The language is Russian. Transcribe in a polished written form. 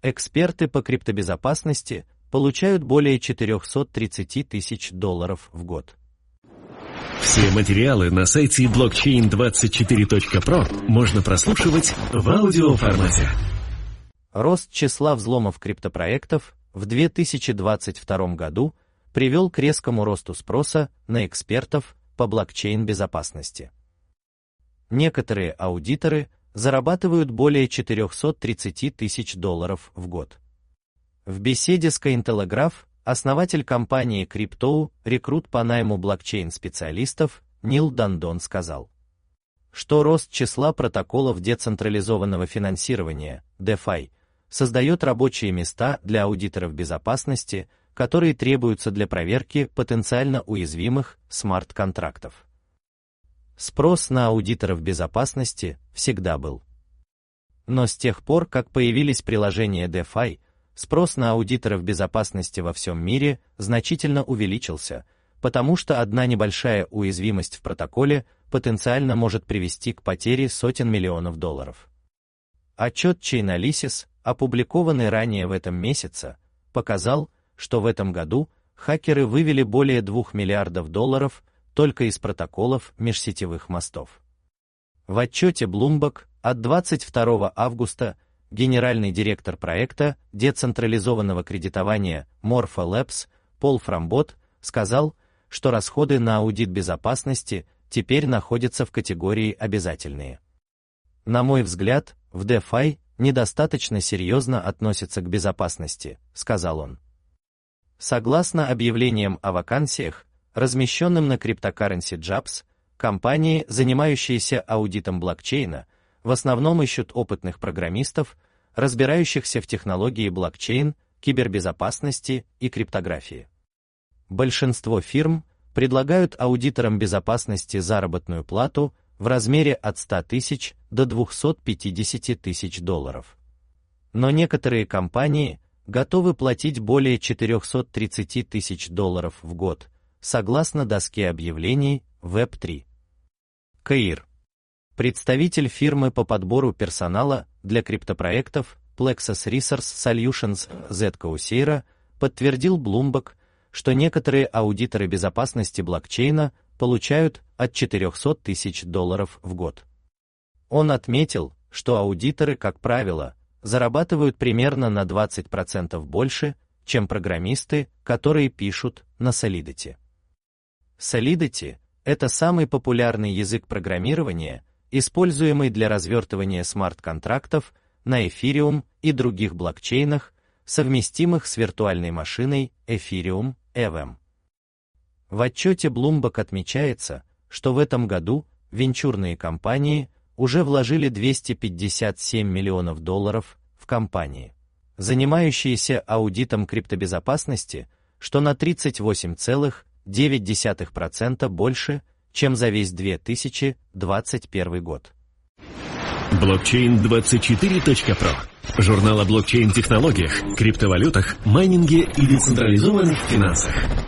Эксперты по криптобезопасности получают более $430 тысяч в год. Все материалы на сайте blockchain24.pro можно прослушивать в аудиоформате. Рост числа взломов криптопроектов в 2022 году привел к резкому росту спроса на экспертов по блокчейн-безопасности. Некоторые аудиторы зарабатывают более $430 тысяч в год. В беседе с Cointelegraph основатель компании Crypto Recruit по найму блокчейн-специалистов Нил Дандон сказал, что рост числа протоколов децентрализованного финансирования, DeFi, создает рабочие места для аудиторов безопасности, которые требуются для проверки потенциально уязвимых смарт-контрактов. Спрос на аудиторов безопасности всегда был. Но с тех пор, как появились приложения DeFi, спрос на аудиторов безопасности во всем мире значительно увеличился, потому что одна небольшая уязвимость в протоколе потенциально может привести к потере сотен миллионов долларов. Отчет Chainalysis, опубликованный ранее в этом месяце, показал, что в этом году хакеры вывели более $2 миллиардов только из протоколов межсетевых мостов. В отчете Bloomberg от 22 августа генеральный директор проекта децентрализованного кредитования Morpho Labs Пол Фрамбот сказал, что расходы на аудит безопасности теперь находятся в категории «обязательные». На мой взгляд, в DeFi недостаточно серьезно относятся к безопасности, сказал он. Согласно объявлениям о вакансиях, размещенным на Cryptocurrency Jobs, компании, занимающиеся аудитом блокчейна, в основном ищут опытных программистов, разбирающихся в технологии блокчейн, кибербезопасности и криптографии. Большинство фирм предлагают аудиторам безопасности заработную плату в размере от 100 тысяч до $250 тысяч. Но некоторые компании готовы платить более $430 тысяч в год, согласно доске объявлений Web3. Каир. Представитель фирмы по подбору персонала для криптопроектов Plexus Resource Solutions Zed Kauseira подтвердил Bloomberg, что некоторые аудиторы безопасности блокчейна получают от $400 тысяч в год. Он отметил, что аудиторы, как правило, зарабатывают примерно на 20% больше, чем программисты, которые пишут на Solidity. Solidity — это самый популярный язык программирования, используемый для развертывания смарт-контрактов на Ethereum и других блокчейнах, совместимых с виртуальной машиной Ethereum EVM. В отчете Bloomberg отмечается, что в этом году венчурные компании уже вложили $257 миллионов в компании, занимающиеся аудитом криптобезопасности, что на 38,9% больше, чем за весь 2021 год. Blockchain24.pro. Журнал о блокчейн-технологиях, криптовалютах, майнинге и децентрализованных финансах.